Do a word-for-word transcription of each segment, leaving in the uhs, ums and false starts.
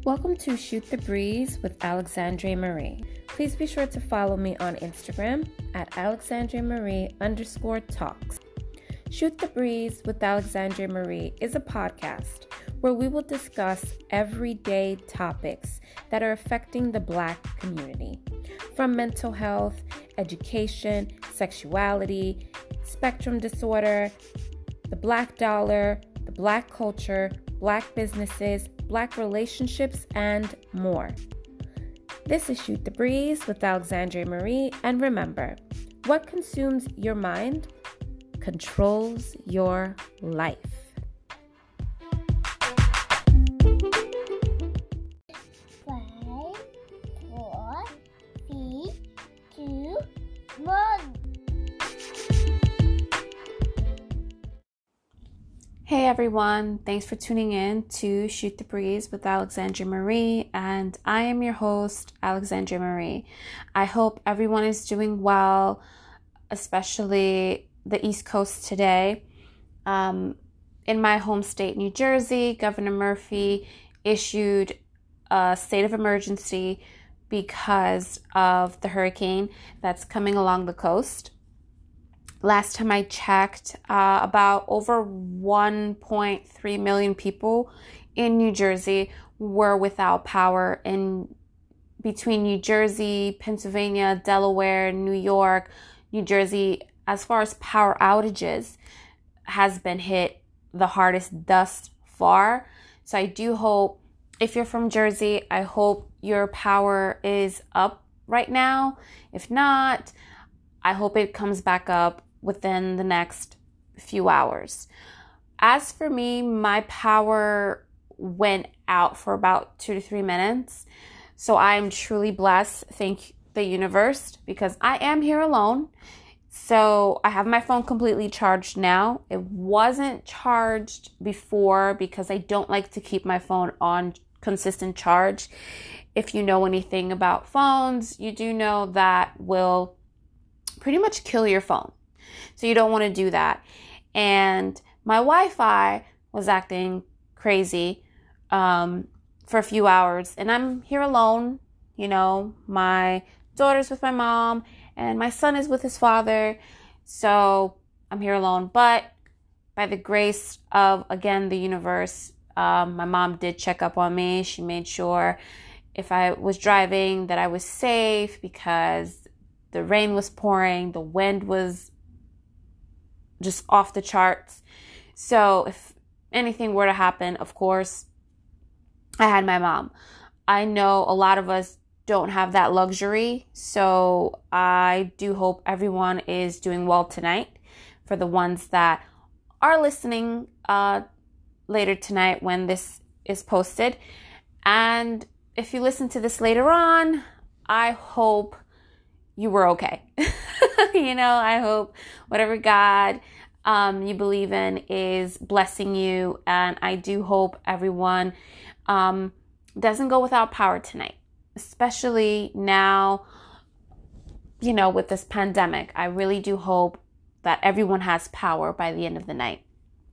Welcome to Shoot the Breeze with Alexandria Marie. Please be sure to follow me on Instagram at Alexandria Marie underscore talks. Shoot the Breeze with Alexandria Marie is a podcast where we will discuss everyday topics that are affecting the Black community, from mental health, education, sexuality, spectrum disorder, the Black dollar, the Black culture, Black businesses, Black relationships, and more. This is Shoot the Breeze with Alexandria Marie, and remember, what consumes your mind controls your life. Five, four, three, two, one. Hey everyone, thanks for tuning in to Shoot the Breeze with Alexandria Marie, and I am your host, Alexandria Marie. I hope everyone is doing well, especially the East Coast today. Um, in my home state, New Jersey, Governor Murphy issued a state of emergency because of the hurricane that's coming along the coast. Last time I checked, uh, about over one point three million people in New Jersey were without power. In between New Jersey, Pennsylvania, Delaware, New York, New Jersey, as far as power outages, has been hit the hardest thus far. So I do hope, if you're from Jersey, I hope your power is up right now. If not, I hope it comes back up within the next few hours. As for me, my power went out for about two to three minutes. So I am truly blessed. Thank the universe, because I am here alone. So I have my phone completely charged now. It wasn't charged before because I don't like to keep my phone on consistent charge. If you know anything about phones, you do know that will pretty much kill your phone. So you don't want to do that. And my Wi-Fi was acting crazy um, for a few hours. And I'm here alone. You know, my daughter's with my mom and my son is with his father. So I'm here alone. But by the grace of, again, the universe, um, my mom did check up on me. She made sure if I was driving that I was safe, because the rain was pouring, the wind was just off the charts. So if anything were to happen, of course, I had my mom. I know a lot of us don't have that luxury. So I do hope everyone is doing well tonight. For the ones that are listening uh, later tonight when this is posted. And if you listen to this later on, I hope you were okay. You know, I hope whatever God um, you believe in is blessing you. And I do hope everyone um, doesn't go without power tonight, especially now, you know, with this pandemic. I really do hope that everyone has power by the end of the night.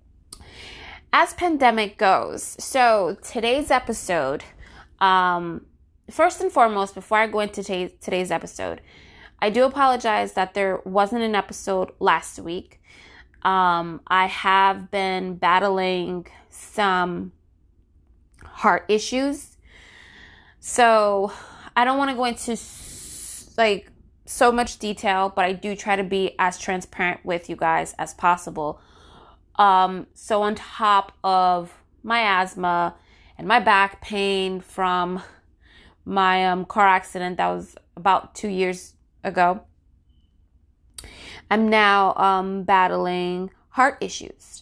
As pandemic goes, so today's episode, um, first and foremost, before I go into t- today's episode, I do apologize that there wasn't an episode last week. Um, I have been battling some heart issues. So I don't want to go into like so much detail, but I do try to be as transparent with you guys as possible. Um, so on top of my asthma and my back pain from my um, car accident that was about two years ago, I'm now um, battling heart issues.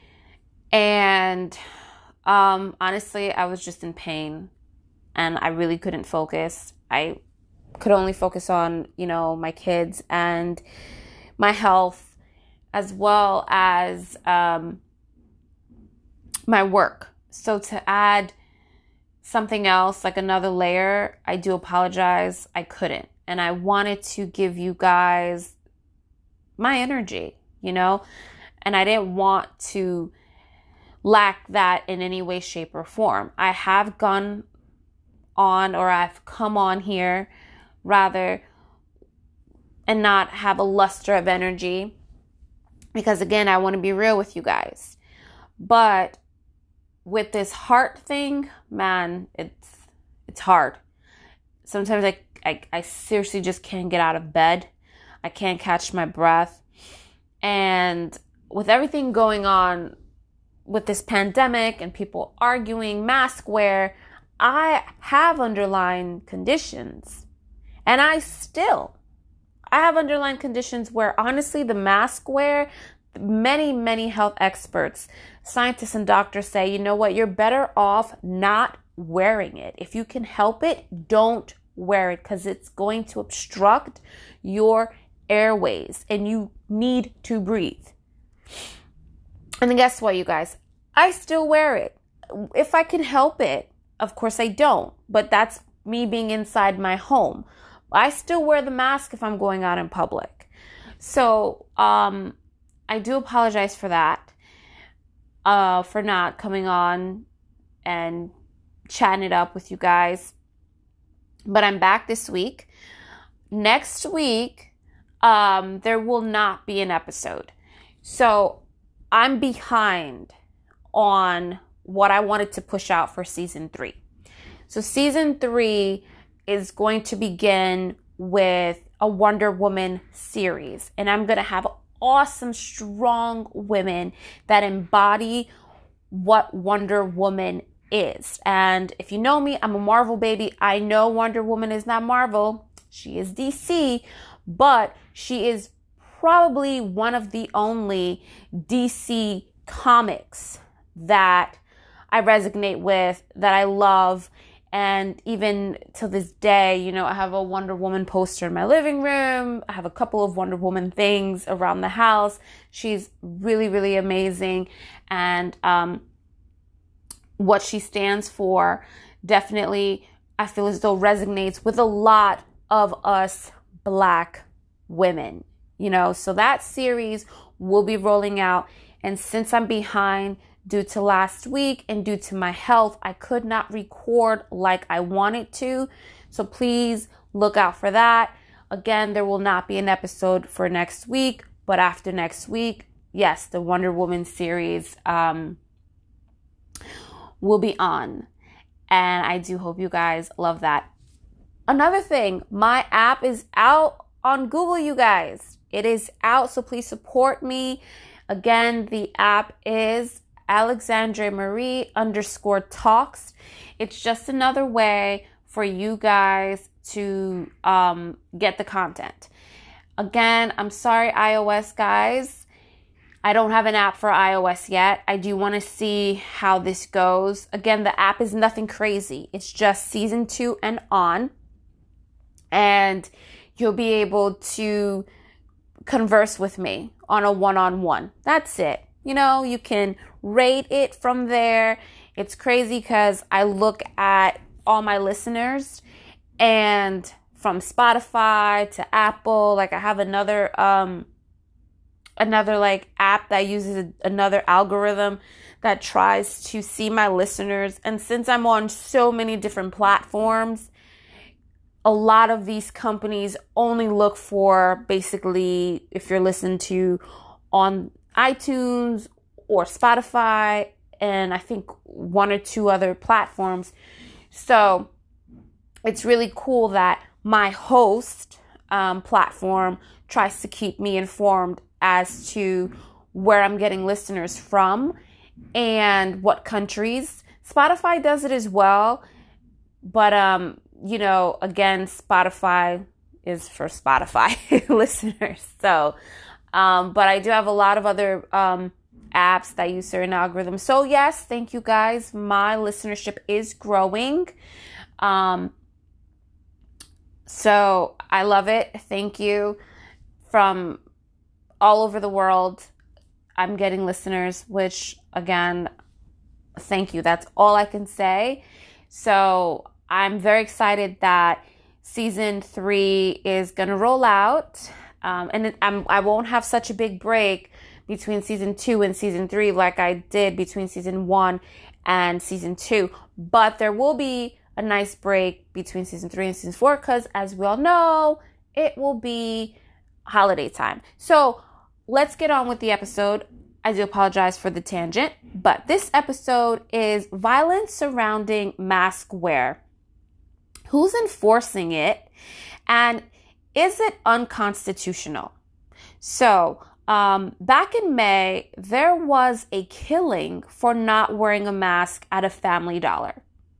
And um, honestly, I was just in pain and I really couldn't focus. I could only focus on, you know, my kids and my health, as well as um, my work. So to add something else, like another layer, I do apologize. I couldn't. And I wanted to give you guys my energy, you know, and I didn't want to lack that in any way, shape, or form. I have gone on, or I've come on here rather, and not have a luster of energy. Because again, I want to be real with you guys. But with this heart thing, man, it's it's hard. Sometimes I, I, I seriously just can't get out of bed. I can't catch my breath. And with everything going on with this pandemic and people arguing mask wear, I have underlying conditions. And I still, I have underlying conditions where honestly the mask wear, many, many health experts, scientists and doctors say, you know what, you're better off not wearing it. If you can help it, don't wear it because it's going to obstruct your airways and you need to breathe. And then guess what, you guys? I still wear it. If I can help it, of course I don't, but that's me being inside my home. I still wear the mask if I'm going out in public. So um, I do apologize for that, uh, for not coming on and chatting it up with you guys. But I'm back this week. Next week, um, there will not be an episode. So I'm behind on what I wanted to push out for season three. So season three is going to begin with a Wonder Woman series. And I'm going to have awesome, strong women that embody what Wonder Woman is. And if you know me, I'm a Marvel baby. I know Wonder Woman is not Marvel. She is D C, but she is probably one of the only D C comics that I resonate with, that I love. And even to this day, you know, I have a Wonder Woman poster in my living room. I have a couple of Wonder Woman things around the house. She's really, really amazing. And um, what she stands for definitely, I feel as though resonates with a lot of us Black women, you know. So that series will be rolling out. And since I'm behind due to last week and due to my health, I could not record like I wanted to. So please look out for that. Again, there will not be an episode for next week, but after next week, yes, the Wonder Woman series um, will be on. And I do hope you guys love that. Another thing, my app is out on Google, you guys. It is out, so please support me. Again, the app is Alexandra Marie underscore talks. It's just another way for you guys to um, get the content. Again, I'm sorry, iOS guys. I don't have an app for iOS yet. I do want to see how this goes. Again, the app is nothing crazy. It's just season two and on. And you'll be able to converse with me on a one-on-one. That's it. You know, you can rate it from there. It's crazy because I look at all my listeners, and from Spotify to Apple, like I have another, um, another like app that uses another algorithm that tries to see my listeners. And since I'm on so many different platforms, a lot of these companies only look for basically if you're listening to on iTunes or Spotify, and I think one or two other platforms. So it's really cool that my host um, platform tries to keep me informed as to where I'm getting listeners from and what countries. Spotify does it as well, but um, you know, again, Spotify is for Spotify listeners. So, um, but I do have a lot of other um, apps that use certain algorithms. So yes, thank you guys. My listenership is growing. Um, so I love it. Thank you. From all over the world, I'm getting listeners, which again, thank you. That's all I can say. So I'm very excited that season three is going to roll out. Um, and it, I'm, I won't have such a big break between season two and season three like I did between season one and season two. But there will be a nice break between season three and season four because, as we all know, it will be holiday time. So let's get on with the episode. I do apologize for the tangent, but this episode is violence surrounding mask wear. Who's enforcing it? And is it unconstitutional? So, um, back in May, there was a killing for not wearing a mask at a Family Dollar.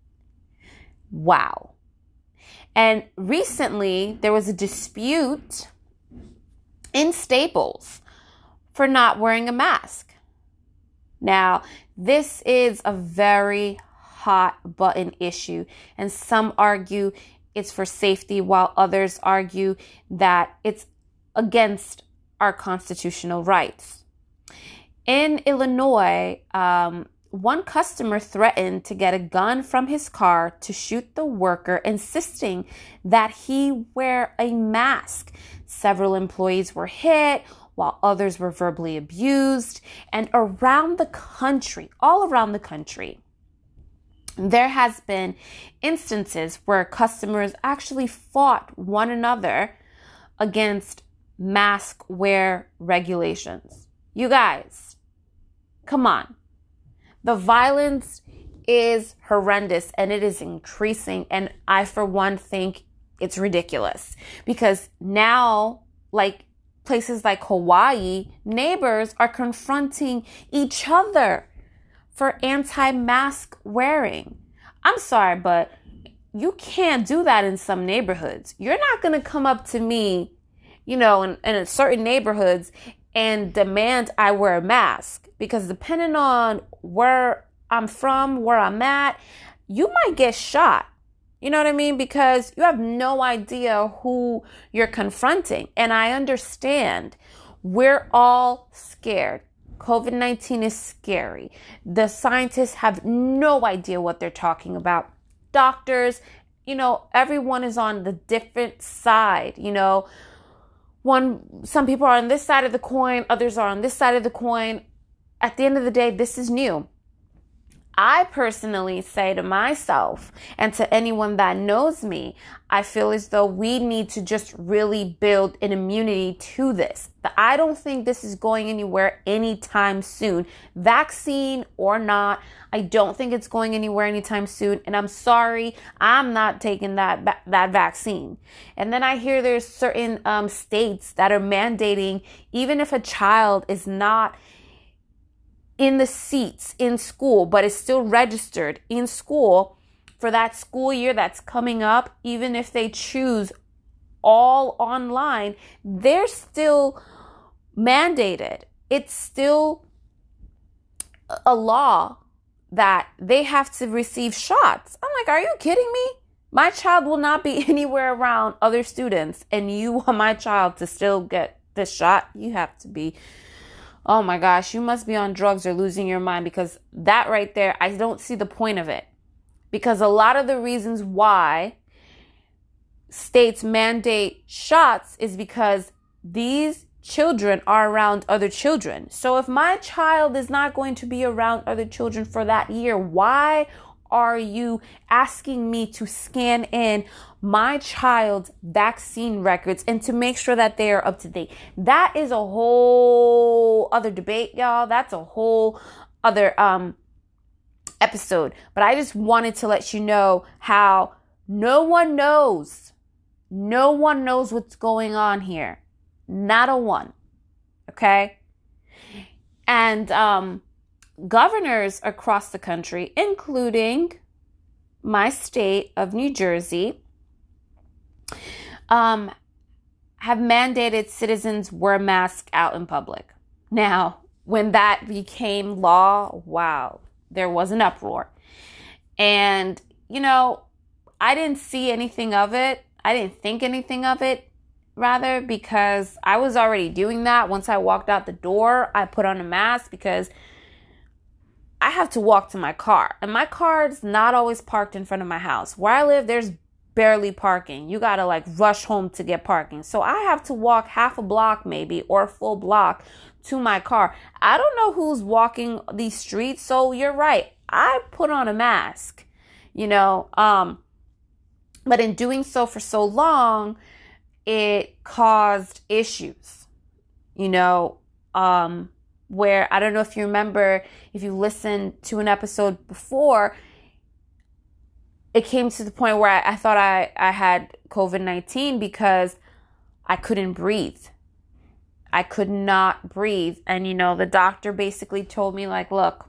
Wow. And recently, there was a dispute in Staples for not wearing a mask. Now, this is a very hot button issue, and some argue it's for safety, while others argue that it's against our constitutional rights. In Illinois, um, one customer threatened to get a gun from his car to shoot the worker, insisting that he wear a mask. Several employees were hit, while others were verbally abused. And around the country, all around the country, there has been instances where customers actually fought one another against mask wear regulations. You guys, come on. The violence is horrendous and it is increasing. And I, for one, think it's ridiculous because now, like places like Hawaii, neighbors are confronting each other for anti-mask wearing. I'm sorry, but you can't do that in some neighborhoods. You're not going to come up to me, you know, in, in certain neighborhoods and demand I wear a mask, because depending on where I'm from, where I'm at, you might get shot. You know what I mean? Because you have no idea who you're confronting. And I understand we're all scared. covid nineteen is scary. The scientists have no idea what they're talking about. Doctors, you know, everyone is on the different side. You know, one, some people are on this side of the coin, others are on this side of the coin. At the end of the day, this is new. I personally say to myself and to anyone that knows me, I feel as though we need to just really build an immunity to this. I don't think this is going anywhere anytime soon. Vaccine or not, I don't think it's going anywhere anytime soon. And I'm sorry, I'm not taking that that vaccine. And then I hear there's certain um, states that are mandating, even if a child is not in the seats in school, but is still registered in school for that school year that's coming up, even if they choose all online, they're still mandated. It's still a law that they have to receive shots. I'm like, are you kidding me? My child will not be anywhere around other students, and you want my child to still get this shot? You have to be, oh my gosh, you must be on drugs or losing your mind, because that right there, I don't see the point of it. Because a lot of the reasons why states mandate shots is because these children are around other children. So if my child is not going to be around other children for that year, why are you asking me to scan in my child's vaccine records and to make sure that they are up to date? That is a whole other debate, y'all. That's a whole other um episode. But I just wanted to let you know how no one knows. No one knows what's going on here. Not a one. Okay? And um governors across the country, including my state of New Jersey, um, have mandated citizens wear masks out in public. Now, when that became law, wow, there was an uproar. And, you know, I didn't see anything of it. I didn't think anything of it, rather, because I was already doing that. Once I walked out the door, I put on a mask because I have to walk to my car, and my car is not always parked in front of my house. Where I live, there's barely parking. You got to like rush home to get parking. So I have to walk half a block maybe, or a full block to my car. I don't know who's walking these streets. So you're right. I put on a mask, you know, um, But in doing so for so long, it caused issues, you know, um, where I don't know if you remember, if you listened to an episode before, it came to the point where I, I thought I, I had covid nineteen because I couldn't breathe. I could not breathe. And, you know, the doctor basically told me, like, look,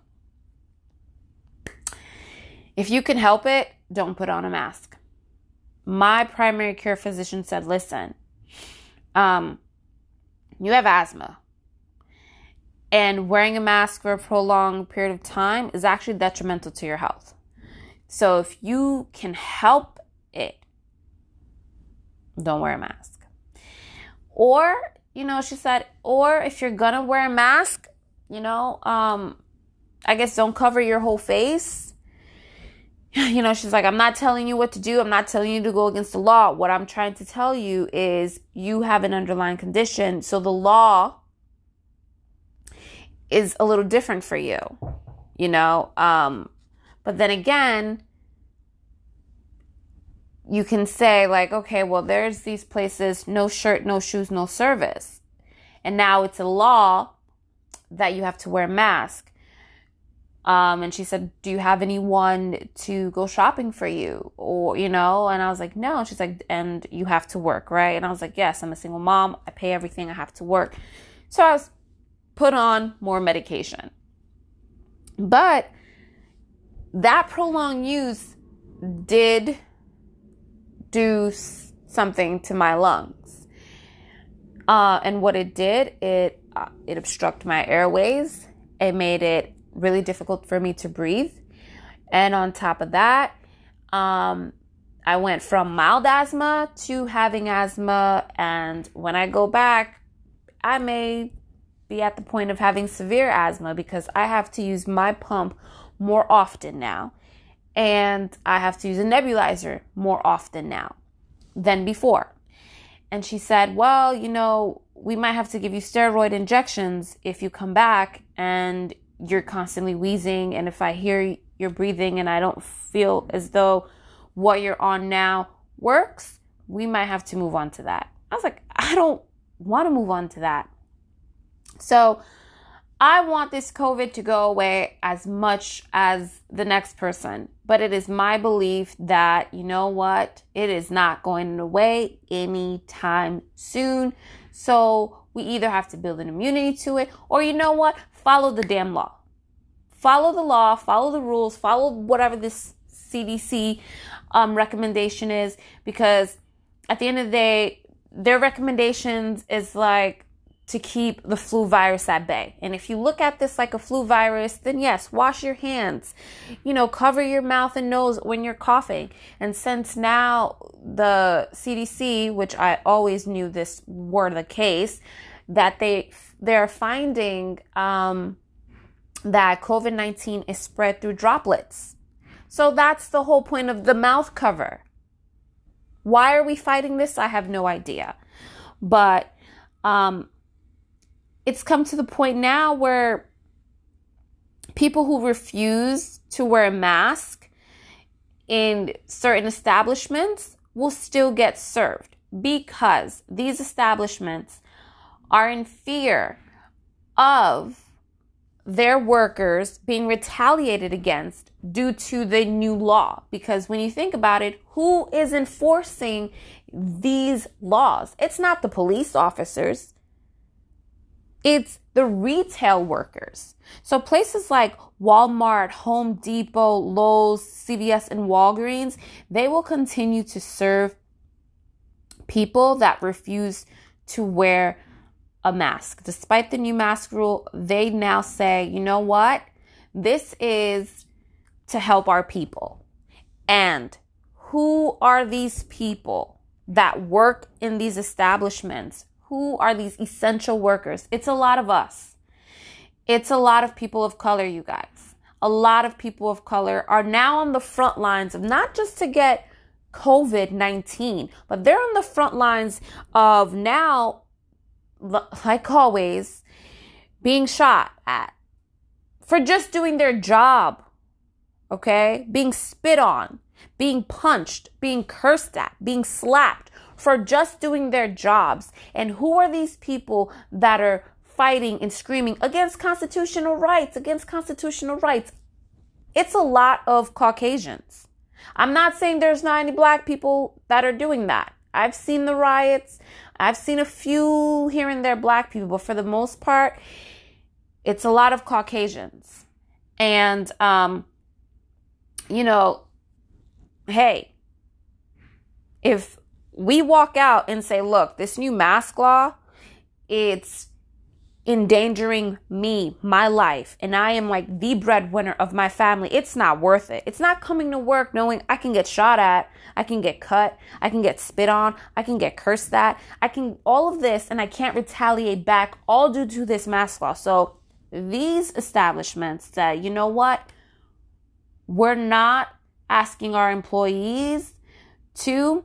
if you can help it, don't put on a mask. My primary care physician said, listen, um, you have asthma. And wearing a mask for a prolonged period of time is actually detrimental to your health. So if you can help it, don't wear a mask. Or, you know, she said, or if you're gonna wear a mask, you know, um, I guess don't cover your whole face. You know, she's like, I'm not telling you what to do. I'm not telling you to go against the law. What I'm trying to tell you is you have an underlying condition. So the law is a little different for you, you know. Um, but then again, you can say like, okay, well, there's these places, no shirt, no shoes, no service. And now it's a law that you have to wear a mask. Um, and she said, do you have anyone to go shopping for you? Or, you know, and I was like, no. She's like, and you have to work, right? And I was like, yes, I'm a single mom. I pay everything. I have to work. So I was put on more medication. But that prolonged use did do something to my lungs. Uh, and what it did, it uh, it obstructed my airways. It made it really difficult for me to breathe. And on top of that, um, I went from mild asthma to having asthma. And when I go back, I may be at the point of having severe asthma because I have to use my pump more often now. And I have to use a nebulizer more often now than before. And she said, well, you know, we might have to give you steroid injections if you come back and you're constantly wheezing. And if I hear you're breathing and I don't feel as though what you're on now works, we might have to move on to that. I was like, I don't want to move on to that. So I want this COVID to go away as much as the next person. But it is my belief that, you know what, it is not going away anytime soon. So we either have to build an immunity to it, or you know what, follow the damn law. Follow the law, follow the rules, follow whatever this C D C um, recommendation is. Because at the end of the day, their recommendations is like, to keep the flu virus at bay. And if you look at this like a flu virus, then yes, wash your hands, you know, cover your mouth and nose when you're coughing. And since now the C D C, which I always knew this were the case, that they, they're finding um, that covid nineteen is spread through droplets. So that's the whole point of the mouth cover. Why are we fighting this? I have no idea. But, um, it's come to the point now where people who refuse to wear a mask in certain establishments will still get served because these establishments are in fear of their workers being retaliated against due to the new law. Because when you think about it, who is enforcing these laws? It's not the police officers. It's the retail workers. So places like Walmart, Home Depot, Lowe's, C V S, and Walgreens, they will continue to serve people that refuse to wear a mask. Despite the new mask rule, they now say, you know what? This is to help our people. And who are these people that work in these establishments? Who are these essential workers? It's a lot of us. It's a lot of people of color, you guys. A lot of people of color are now on the front lines of not just to get covid nineteen, but they're on the front lines of now, like always, being shot at for just doing their job. Okay? Being spit on. being punched, being cursed at, being slapped for just doing their jobs. And who are these people that are fighting and screaming against constitutional rights, against constitutional rights? It's a lot of Caucasians. I'm not saying there's not any black people that are doing that. I've seen the riots. I've seen a few here and there black people, but for the most part, it's a lot of Caucasians. And, um, you know, hey, if we walk out and say, look, this new mask law, it's endangering me, my life, and I am like the breadwinner of my family, it's not worth it. It's not coming to work knowing I can get shot at, I can get cut, I can get spit on, I can get cursed at, I can all of this, and I can't retaliate back, all due to this mask law. So these establishments said, you know what? We're not asking our employees to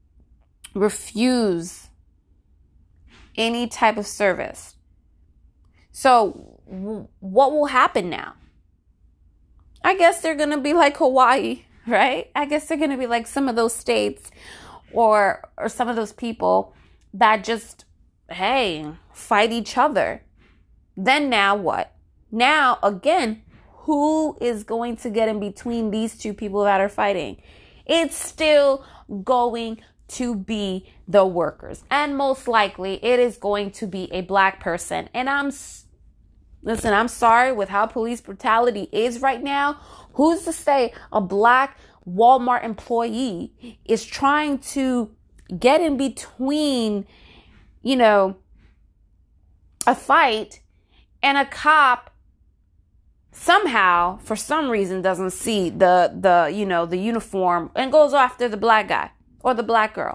refuse any type of service. So w- what will happen now? I guess they're going to be like Hawaii, right? I guess they're going to be like some of those states or or some of those people that just, hey, fight each other. Then now what? Now, again, who is going to get in between these two people that are fighting? It's still going to be the workers. And most likely it is going to be a black person. And I'm, listen, I'm sorry with how police brutality is right now. Who's to say a black Walmart employee is trying to get in between, you know, a fight, and a cop somehow, for some reason, doesn't see the, the, you know, the uniform and goes after the black guy or the black girl.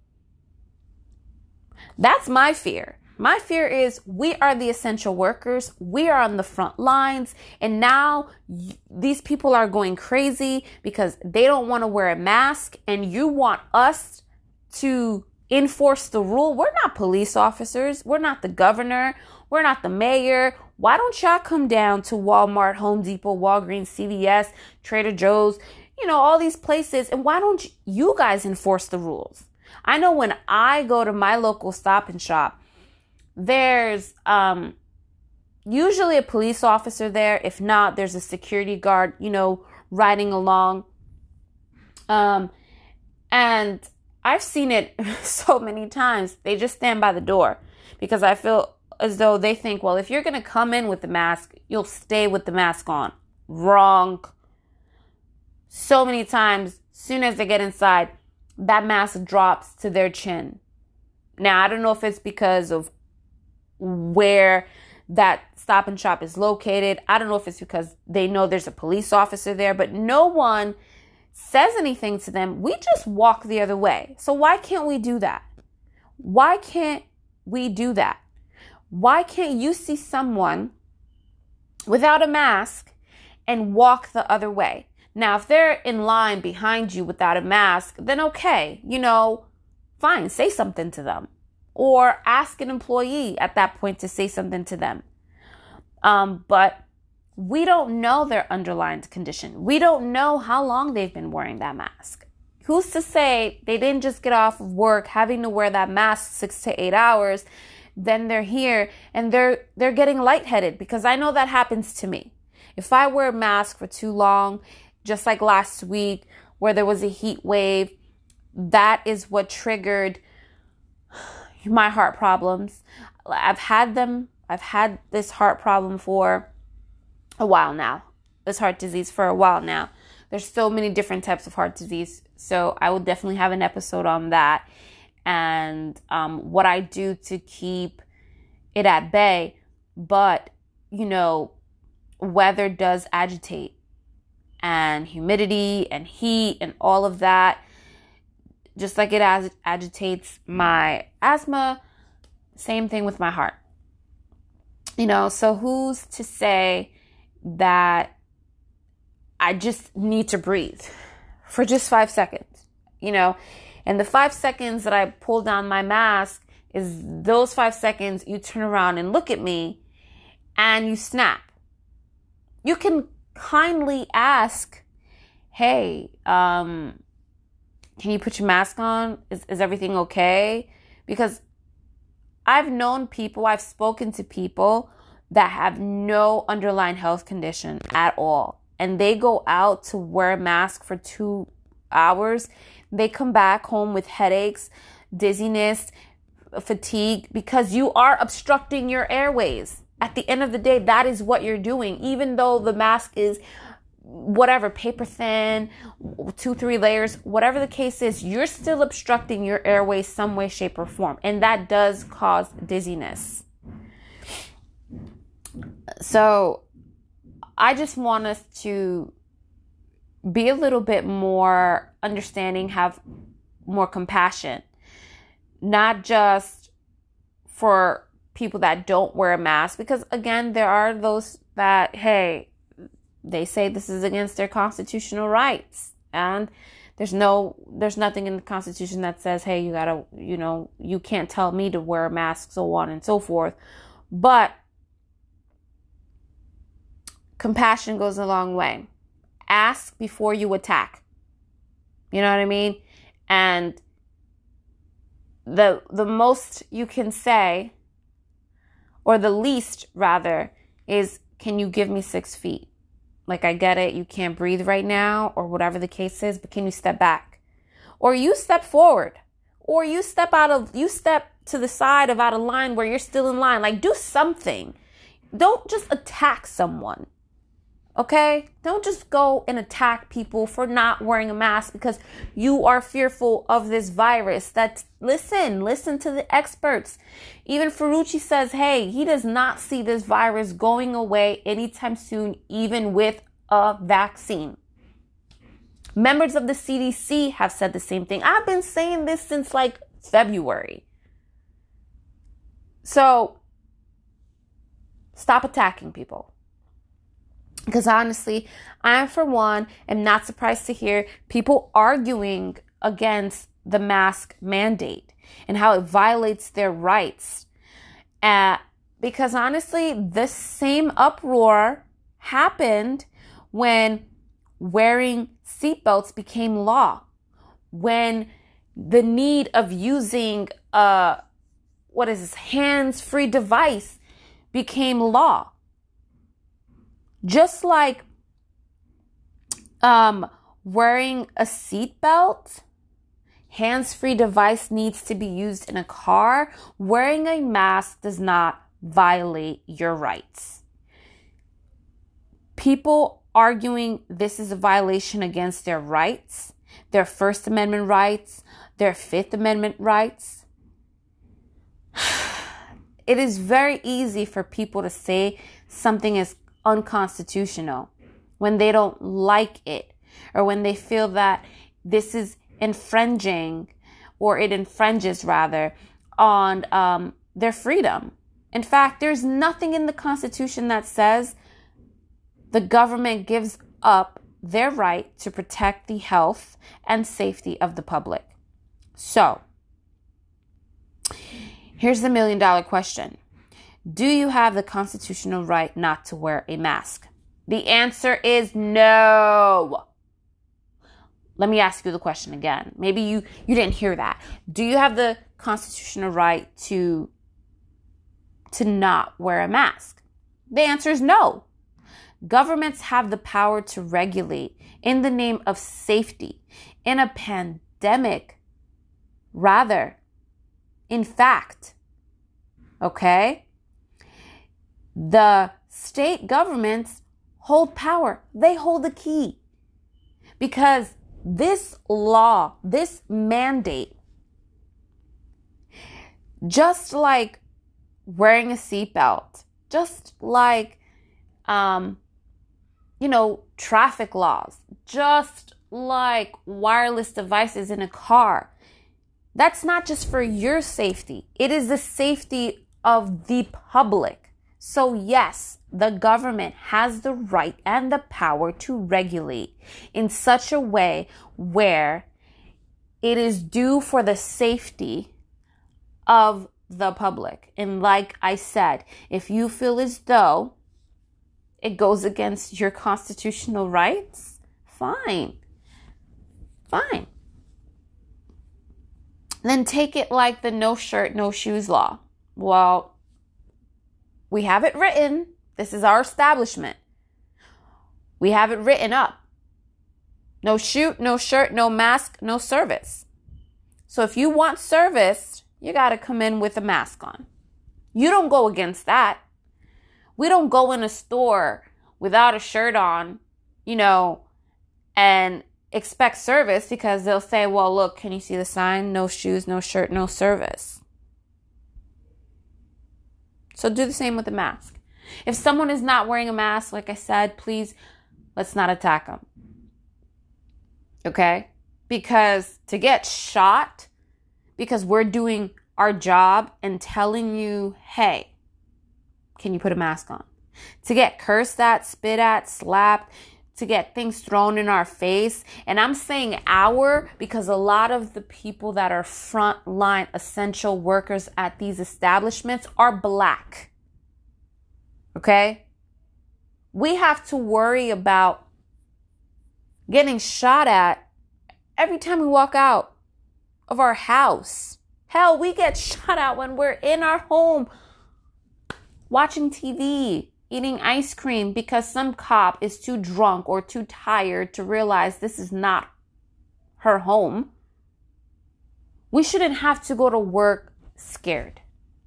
That's my fear. My fear is we are the essential workers. We are on the front lines. And now y- these people are going crazy because they don't want to wear a mask. And you want us to enforce the rule. We're not police officers. We're not the governor. We're not the mayor. Why don't y'all come down to Walmart, Home Depot, Walgreens, C V S, Trader Joe's, you know, all these places. And why don't you guys enforce the rules? I know when I go to my local Stop and Shop, there's um, usually a police officer there. If not, there's a security guard, you know, riding along. Um, and I've seen it so many times. They just stand by the door because I feel as though they think, well, if you're going to come in with the mask, you'll stay with the mask on. Wrong. So many times, soon as they get inside, that mask drops to their chin. Now, I don't know if it's because of where that Stop and Shop is located. I don't know if it's because they know there's a police officer there, but no one says anything to them. We just walk the other way. So why can't we do that? Why can't we do that? Why can't you see someone without a mask and walk the other way? Now, if they're in line behind you without a mask, then okay, you know, fine, say something to them. Or ask an employee at that point to say something to them. Um, but we don't know their underlying condition. We don't know how long they've been wearing that mask. Who's to say they didn't just get off of work having to wear that mask six to eight hours, then they're here and they're they're getting lightheaded, because I know that happens to me. If I wear a mask for too long, just like last week where there was a heat wave, that is what triggered my heart problems. I've had them. I've had this heart problem for a while now. This heart disease for a while now. There's so many different types of heart disease. So I will definitely have an episode on that. And um, what I do to keep it at bay. But, you know, weather does agitate. And humidity and heat and all of that. Just like it as agitates my asthma, same thing with my heart. You know, so who's to say that I just need to breathe for just five seconds, you know? And the five seconds that I pull down my mask is those five seconds you turn around and look at me and you snap. You can kindly ask, hey, um, can you put your mask on? Is, is everything okay? Because I've known people, I've spoken to people that have no underlying health condition at all. And they go out to wear a mask for two hours. They come back home with headaches, dizziness, fatigue, because you are obstructing your airways. At the end of the day, that is what you're doing. Even though the mask is whatever, paper thin, two, three layers, whatever the case is, you're still obstructing your airways some way, shape, or form. And that does cause dizziness. So I just want us to be a little bit more understanding, have more compassion, not just for people that don't wear a mask, because again, there are those that, hey, they say this is against their constitutional rights, and there's no, there's nothing in the Constitution that says, hey, you gotta, you know, you can't tell me to wear a mask, so on and so forth. But compassion goes a long way. Ask before you attack. You know what I mean? And the the most you can say, or the least rather, is, can you give me six feet? Like, I get it, you can't breathe right now, or whatever the case is, but can you step back? Or you step forward, or you step out of, you step to the side of out of line where you're still in line. Like, do something. Don't just attack someone. Okay? Don't just go and attack people for not wearing a mask because you are fearful of this virus. That, listen, listen to the experts. Even Fauci says, hey, he does not see this virus going away anytime soon, even with a vaccine. Members of the C D C have said the same thing. I've been saying this since like February. So stop attacking people. Because honestly, I, for one, am not surprised to hear people arguing against the mask mandate and how it violates their rights. Uh, because honestly, this same uproar happened when wearing seatbelts became law. When the need of using a, what is this, hands-free device became law. Just like um, wearing a seatbelt, hands-free device needs to be used in a car, wearing a mask does not violate your rights. People arguing this is a violation against their rights, their First Amendment rights, their Fifth Amendment rights. It is very easy for people to say something is unconstitutional when they don't like it, or when they feel that this is infringing, or it infringes rather, on um, their freedom. In fact, there's nothing in the Constitution that says the government gives up their right to protect the health and safety of the public. So, here's the million dollar question. Do you have the constitutional right not to wear a mask? The answer is no. Let me ask you the question again. Maybe you, you didn't hear that. Do you have the constitutional right to, to not wear a mask? The answer is no. Governments have the power to regulate in the name of safety in a pandemic. Rather, in fact, okay? The state governments hold power. They hold the key. Because this law, this mandate, just like wearing a seatbelt, just like, um, you know, traffic laws, just like wireless devices in a car, that's not just for your safety. It is the safety of the public. So yes, the government has the right and the power to regulate in such a way where it is due for the safety of the public. And like I said, if you feel as though it goes against your constitutional rights, fine. Fine. Then take it like the no shirt, no shoes law. Well, we have it written. This is our establishment. We have it written up. No shoot, no shirt, no mask, no service. So if you want service, you got to come in with a mask on. You don't go against that. We don't go in a store without a shirt on, you know, and expect service because they'll say, well, look, can you see the sign? No shoes, no shirt, no service. So do the same with the mask. If someone is not wearing a mask, like I said, please, let's not attack them. Okay? Because to get shot, because we're doing our job and telling you, hey, can you put a mask on? To get cursed at, spit at, slapped, to get things thrown in our face. And I'm saying our because a lot of the people that are frontline essential workers at these establishments are black. Okay? We have to worry about getting shot at every time we walk out of our house. Hell, we get shot at when we're in our home watching T V, eating ice cream because some cop is too drunk or too tired to realize this is not her home. We shouldn't have to go to work scared.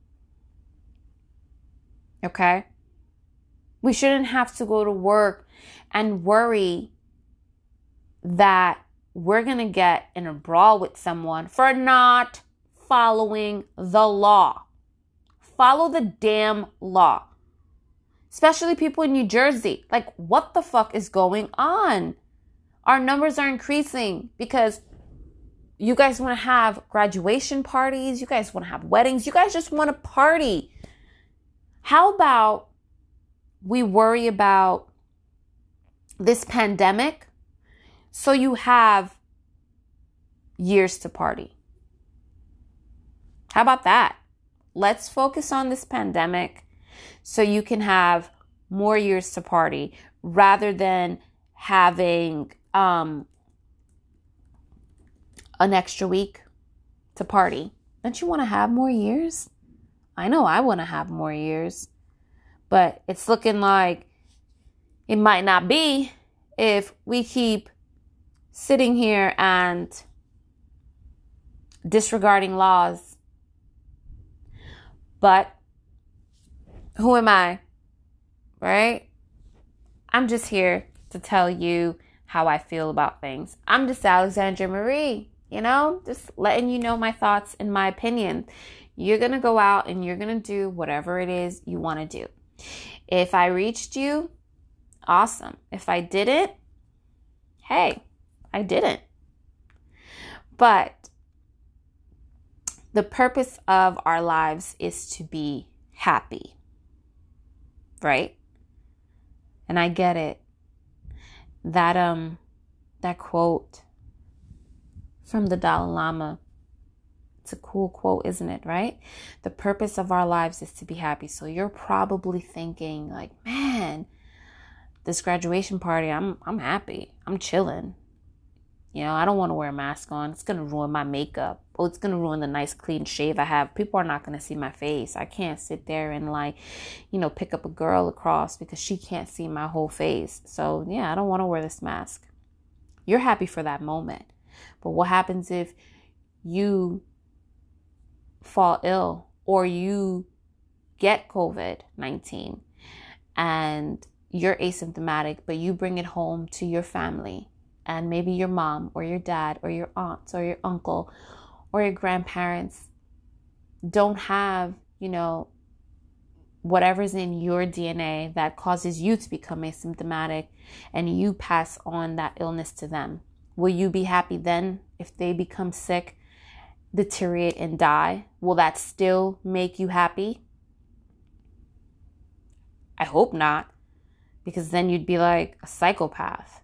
Okay? We shouldn't have to go to work and worry that we're going to get in a brawl with someone for not following the law. Follow the damn law. Especially people in New Jersey. Like, what the fuck is going on? Our numbers are increasing because you guys want to have graduation parties. You guys want to have weddings. You guys just want to party. How about we worry about this pandemic so you have years to party? How about that? Let's focus on this pandemic so you can have more years to party rather than having um, an extra week to party. Don't you want to have more years? I know I want to have more years, but it's looking like it might not be if we keep sitting here and disregarding laws. But who am I, right? I'm just here to tell you how I feel about things. I'm just Alexandra Marie, you know, just letting you know my thoughts and my opinion. You're going to go out and you're going to do whatever it is you want to do. If I reached you, awesome. If I didn't, hey, I didn't. But the purpose of our lives is to be happy, right? And I get it. That um, that quote from the Dalai Lama, it's a cool quote, isn't it, right? The purpose of our lives is to be happy. So you're probably thinking like, man, this graduation party, I'm I'm happy. I'm chilling. You know, I don't want to wear a mask on. It's going to ruin my makeup. Oh, it's going to ruin the nice clean shave I have. People are not going to see my face. I can't sit there and like, you know, pick up a girl across because she can't see my whole face. So yeah, I don't want to wear this mask. You're happy for that moment. But what happens if you fall ill or you get covid nineteen and you're asymptomatic, but you bring it home to your family? And maybe your mom or your dad or your aunts or your uncle or your grandparents don't have, you know, whatever's in your D N A that causes you to become asymptomatic and you pass on that illness to them. Will you be happy then if they become sick, deteriorate, and die? Will that still make you happy? I hope not, because then you'd be like a psychopath.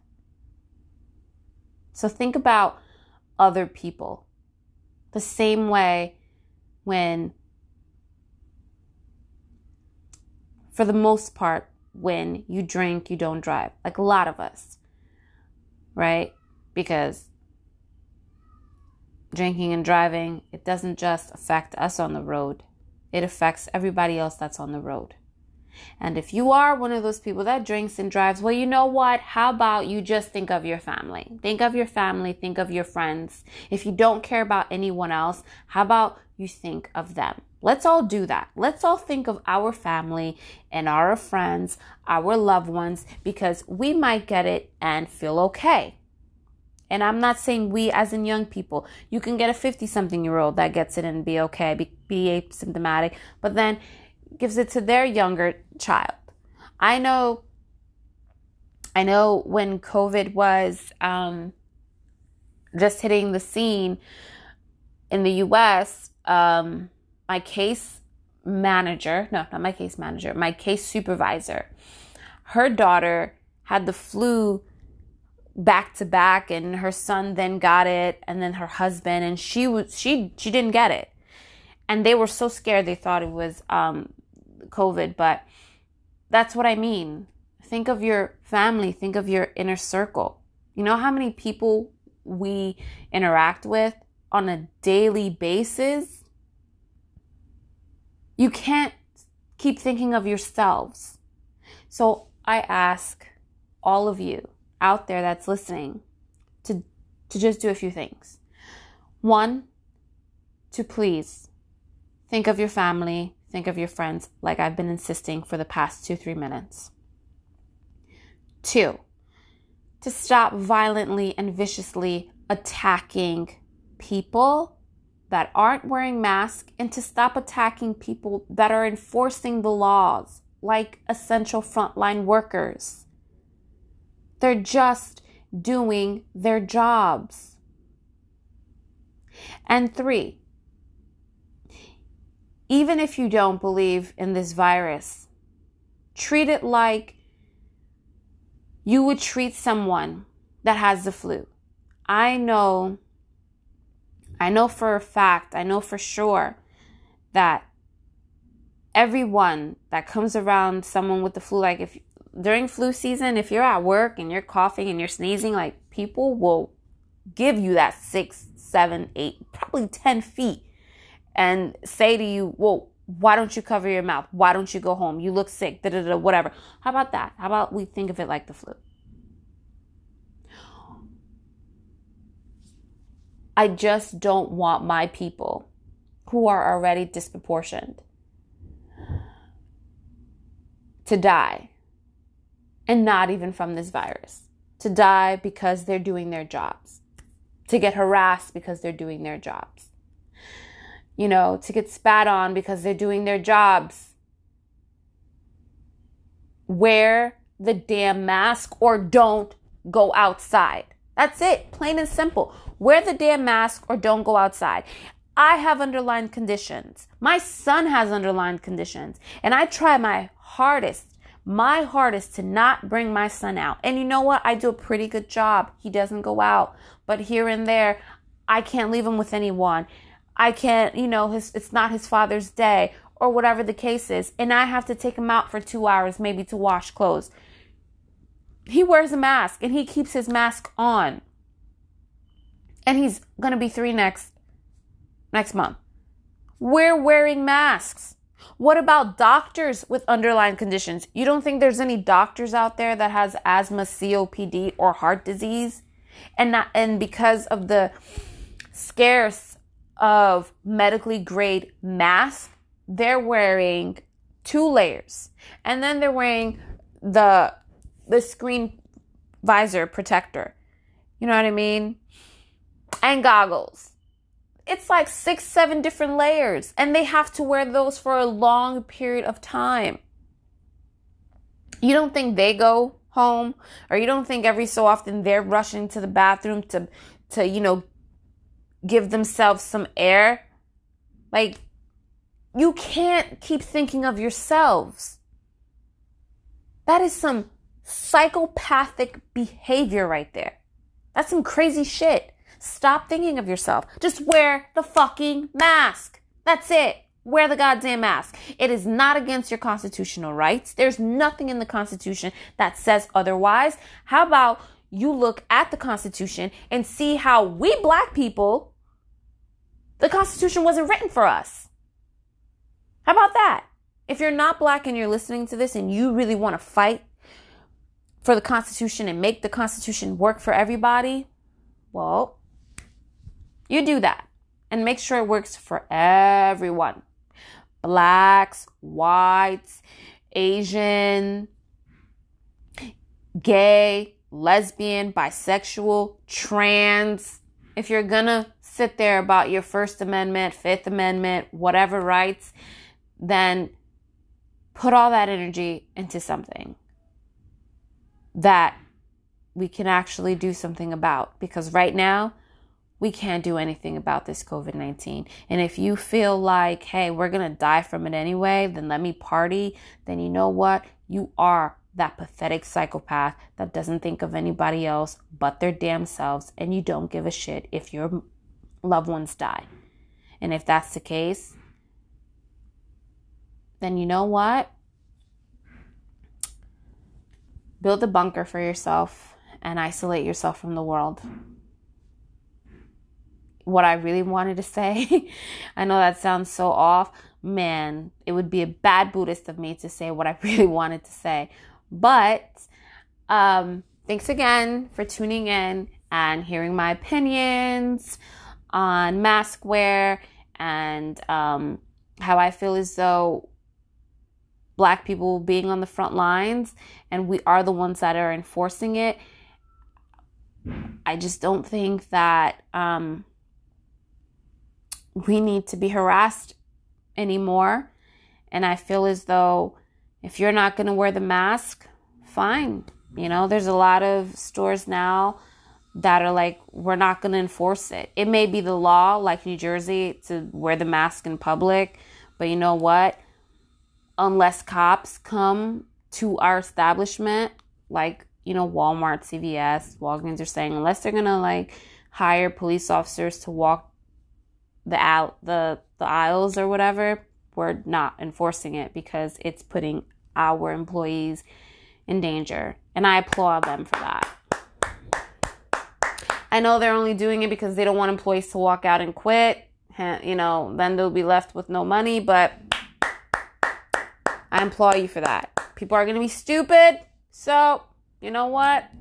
So think about other people. The same way when, for the most part, when you drink, you don't drive. Like a lot of us, right? Because drinking and driving, it doesn't just affect us on the road. It affects everybody else that's on the road. And if you are one of those people that drinks and drives, well, you know what? How about you just think of your family? Think of your family. Think of your friends. If you don't care about anyone else, how about you think of them? Let's all do that. Let's all think of our family and our friends, our loved ones, because we might get it and feel okay. And I'm not saying we as in young people. You can get a fifty-something-year-old that gets it and be okay, be, be asymptomatic, but then gives it to their younger child. I know, I know when COVID was um, just hitting the scene in the U S, um, my case manager, no, not my case manager, my case supervisor, her daughter had the flu back to back, and her son then got it, and then her husband, and she was she she didn't get it, and they were so scared they thought it was um COVID. But that's what I mean. Think of your family, think of your inner circle. You know how many people we interact with on a daily basis? You can't keep thinking of yourselves. So I ask all of you out there that's listening to to just do a few things. One, to please think of your family, think of your friends, like I've been insisting for the past two, three minutes. Two, to stop violently and viciously attacking people that aren't wearing masks, and to stop attacking people that are enforcing the laws, like essential frontline workers. They're just doing their jobs. And three, even if you don't believe in this virus, treat it like you would treat someone that has the flu. I know, I know for a fact, I know for sure that everyone that comes around someone with the flu, like if during flu season, if you're at work and you're coughing and you're sneezing, like people will give you that six, seven, eight, probably ten feet and say to you, well, why don't you cover your mouth? Why don't you go home? You look sick, da da da, whatever. How about that? How about we think of it like the flu? I just don't want my people who are already disproportioned to die. And not even from this virus. To die because they're doing their jobs. To get harassed because they're doing their jobs. You know, to get spat on because they're doing their jobs. Wear the damn mask or don't go outside. That's it. Plain and simple. Wear the damn mask or don't go outside. I have underlying conditions. My son has underlying conditions. And I try my hardest My hardest to not bring my son out. And you know what? I do a pretty good job. He doesn't go out. But here and there, I can't leave him with anyone. I can't, you know, his, it's not his Father's Day or whatever the case is. And I have to take him out for two hours maybe to wash clothes. He wears a mask and he keeps his mask on. And he's going to be three next, next month. We're wearing masks. What about doctors with underlying conditions? You don't think there's any doctors out there that has asthma, C O P D, or heart disease? And not, and because of the scarce of medically grade masks, they're wearing two layers. And then they're wearing the the screen visor protector. You know what I mean? And goggles. It's like six, seven different layers. And they have to wear those for a long period of time. You don't think they go home? Or you don't think every so often they're rushing to the bathroom to, to you know, give themselves some air? Like, you can't keep thinking of yourselves. That is some psychopathic behavior right there. That's some crazy shit. Stop thinking of yourself. Just wear the fucking mask. That's it. Wear the goddamn mask. It is not against your constitutional rights. There's nothing in the Constitution that says otherwise. How about you look at the Constitution and see how we black people The Constitution wasn't written for us. How about that? If you're not Black and you're listening to this and you really want to fight for the Constitution and make the Constitution work for everybody, well, you do that and make sure it works for everyone. Blacks, whites, Asian, gay, lesbian, bisexual, trans. If you're gonna sit there about your First Amendment, Fifth Amendment, whatever rights, then put all that energy into something that we can actually do something about. Because right now, we can't do anything about this covid nineteen. And if you feel like, hey, we're going to die from it anyway, then let me party, then you know what? You are that pathetic psychopath that doesn't think of anybody else but their damn selves, and you don't give a shit if your loved ones die. And if that's the case, then you know what? Build a bunker for yourself and isolate yourself from the world. What I really wanted to say, I know that sounds so off. Man, it would be a bad Buddhist of me to say what I really wanted to say. But um, thanks again for tuning in and hearing my opinions on mask wear and um, how I feel as though Black people being on the front lines and we are the ones that are enforcing it. I just don't think that um, we need to be harassed anymore. And I feel as though if you're not going to wear the mask, fine. You know, there's a lot of stores now that are like, we're not going to enforce it. It may be the law, like New Jersey, to wear the mask in public. But you know what? Unless cops come to our establishment, like, you know, Walmart, C V S, Walgreens are saying, unless they're going to like hire police officers to walk the out the the aisles or whatever, we're not enforcing it because it's putting our employees in danger. And I applaud them for that. I know they're only doing it because they don't want employees to walk out and quit. You know, then they'll be left with no money. But I applaud you for that. People are going to be stupid. So, you know what?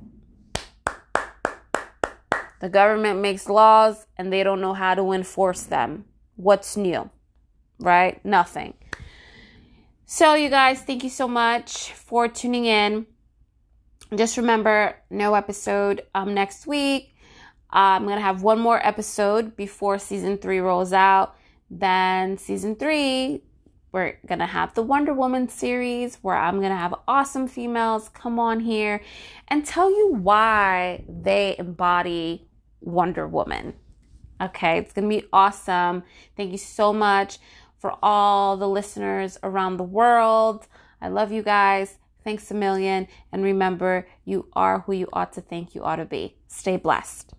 The government makes laws and they don't know how to enforce them. What's new? Right? Nothing. So, you guys, thank you so much for tuning in. Just remember, no episode um, next week. Uh, I'm going to have one more episode before season three rolls out. Then season three, we're going to have the Wonder Woman series where I'm going to have awesome females come on here and tell you why they embody Wonder Woman. Okay, it's going to be awesome. Thank you so much for all the listeners around the world. I love you guys. Thanks a million. And remember, you are who you ought to think you ought to be. Stay blessed.